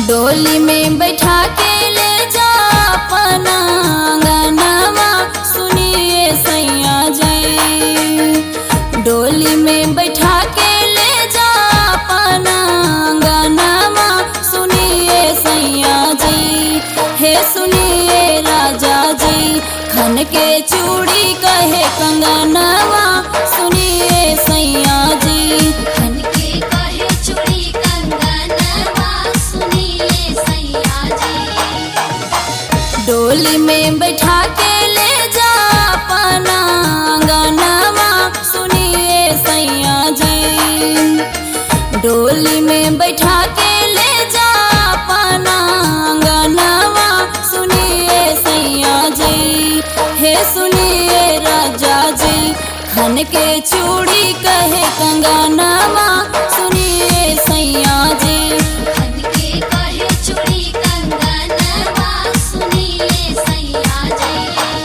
डोली में बैठा के ले जा अपना अंगनवा सुनिए सैया जी। डोली में बैठा के ले जा अपना अंगनवा सुनिए सैया जी। हे सुनिए राजा जी खन के चूड़ी कहे कंगनवा सुनिए सैया जी। खन के कहे चूड़ी कंगनवा सुनिए सैया जी। डोली में बैठा के ले जा अपना अंगनवा सुनिए सैया जी। डोली में बैठा के ले जा अपना अंगनवा सुनिए सैया जी। हे सुनिए राजा जी खन के चूड़ी कहे कंगनवा सुनिए सैया जी। खन के कहे चूड़ी कंगनवा सुनिए सैया जी।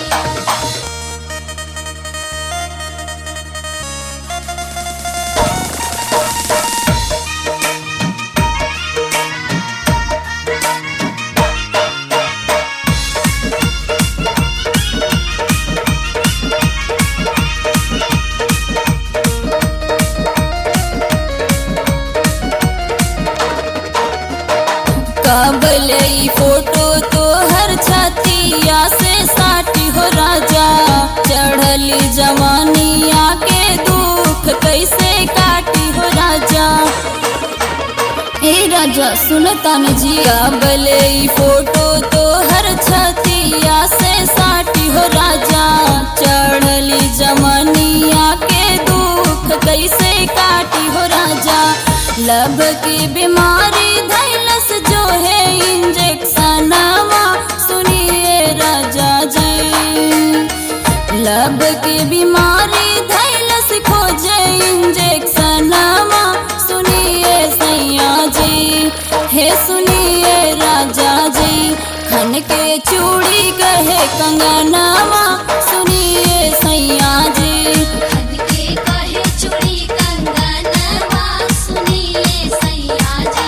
कबले फोटो तो हर छतिया से साटी हो राजा। चढ़ली जवानिया के दुख कैसे काटी हो राजा। ए राजा सुनता न जी कबले फोटो तो हर छतिया से साटी हो राजा। चढ़ली जवानिया के दुख कैसे काटी हो राजा। लब की बीमारी धैलस जो है इंजेक्शनवा सुनिए राजा जी। लब की बीमारी धैलस खोजे इंजेक्शनवा सुनिए सैया जी। हे सुनिए राजा जी खन के चूड़ी कहे कंगनवा सुनिए सैया जी। खन के कहे चूड़ी कंगनवा सुनिए सैया जी।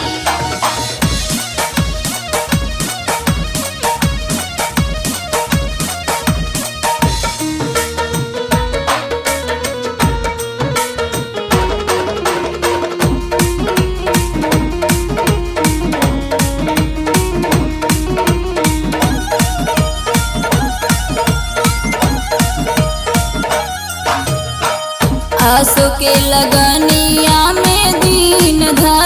आसो के लगनिया में दीन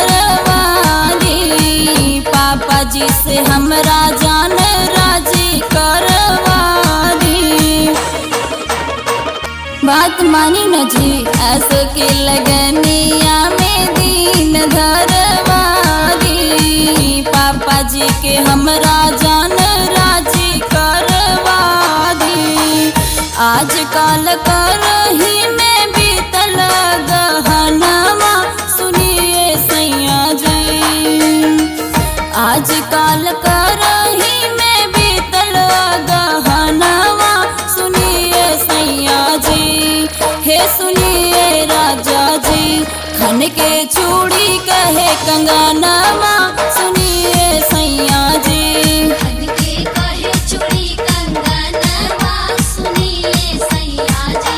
धरवादी। पापा जी से हमरा जान राजी करवादी। बात मानी न जी आसो के लगनिया में दीन धरवादी। पापा जी के हमरा जान राजी करवादी। आजकल करही में बीतल गहनवा सुनिए सैया जी। आजकल करही में बीतल गहनवा सुनिए सैया जी। हे सुनिए राजा जी खन के चूड़ी कहे कंगनवा सुनिए सैया जी। खन के कहे चूड़ी कंगनवा सुनिए सैया जी।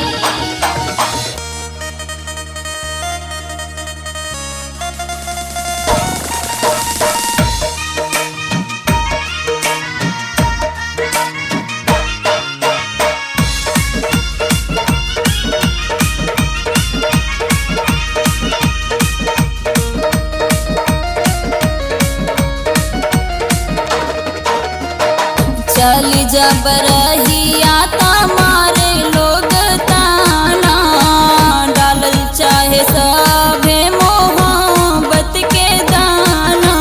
चली जब रहिया मारे लोग ताना। डालल चाहे सभे मोहब्बत के दाना।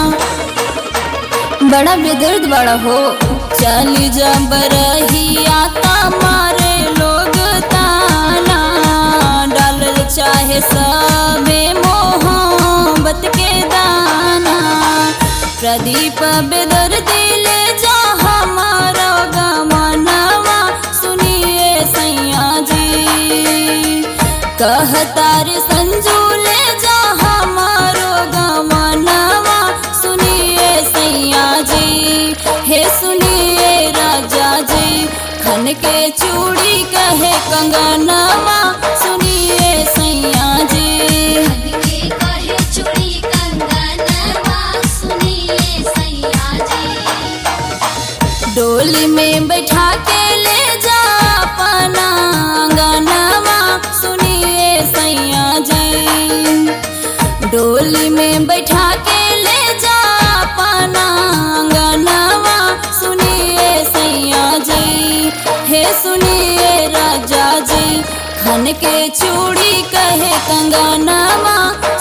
बड़ा बेदर्द बड़ा हो चली जब रहिया मारे लोग ताना। डालल चाहे सभे मोहब्बत के दाना। प्रदीप बेदर्दी ले जा हमारा गमनवा सुनिए सैया जी। कहतार संजू ले जा हमारो गमनवा सुनिए चूड़ी कहे कंगनवा सुनिए सैया जी। खन के कहे चूड़ी कंगनवा सुनिए सैया जी। डोली में बैठा के ले जा अपना अंगनवा सुनिए सैया जी। डोली में बैठा के ले जा अपना अंगनवा सुनिए सैया जी। हे सुनिए राजा जी, खन के चूड़ी कहे कंगनवा